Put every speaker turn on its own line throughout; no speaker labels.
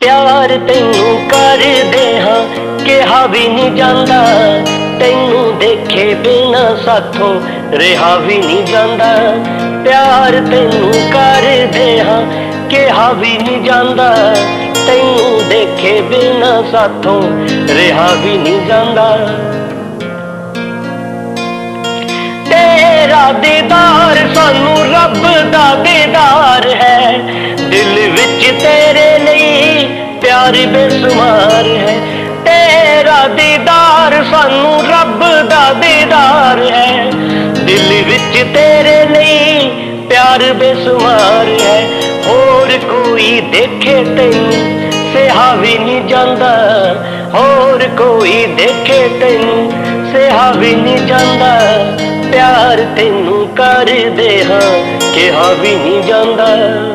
प्यार तैनू करदे हां कहा भी नहीं जांदा, तैनू देखे बिना साथों रहा भी नहीं जांदा। प्यार तैनू करदे हां कहा भी नहीं जांदा, तैनू देखे बिना साथों रहा भी नहीं जांदा। तेरा दीदार सानू रब दा दीदार है, दिल विच तेरे लिए प्यार बेसुमार है। तेरा दीदार सानू रब दा दीदार है, दिल विच तेरे लिए प्यार बेसुमार है। होर कोई देखे तैनू सहा भी नहीं जांदा, होर कोई देखे तैनू सहा भी नहीं जांदा। प्यार तैनू करदे हां कहा भी नहीं जांदा।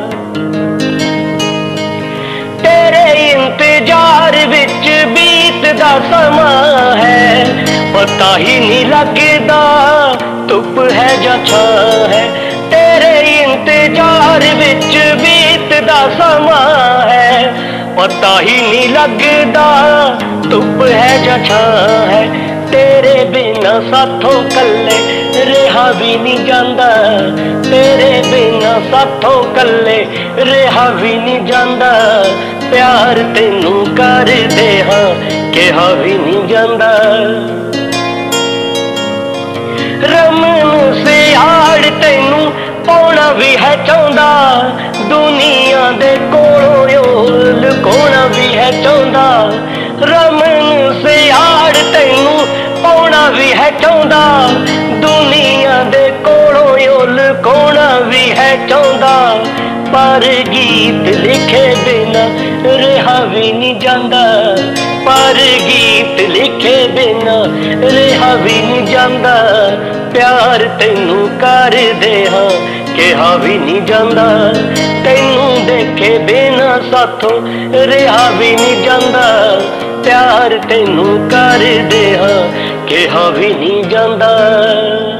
तेरे इंतजार विच बीतदा समा है, पता ही नहीं लगदा धुप है जां छां है। तेरे इंतजार विच बीतदा समा है, पता ही नहीं लगदा धुप है जां छां है। तेरे बिना साथों कल्ले रहा भी नहीं जांदा, तेरे बिना साथों कल्ले रहा भी नहीं जांदा। प्यार तैनू करदे हां कहा भी नहीं जांदा। रमन से आड़ तैनू पाउणा भी है चाहुंदा, दुनिया दे कोलों लुकाउणा भी है चाहुंदा। रमन से आड़ तैनू पाउणा भी है चाहुंदा, दुनिया दे कोलों लुकाउणा भी है चाहुंदा। पर गीत लिखे बिना रहा भी नहीं जांदा, पर गीत लिखे बिना रहा भी नहीं जांदा। प्यार तैनू करदे हां कहा भी नहीं जांदा, तैनू देखे बिना साथों रहा भी नहीं जांदा। प्यार तैनू करदे हां कहा भी नहीं जांदा।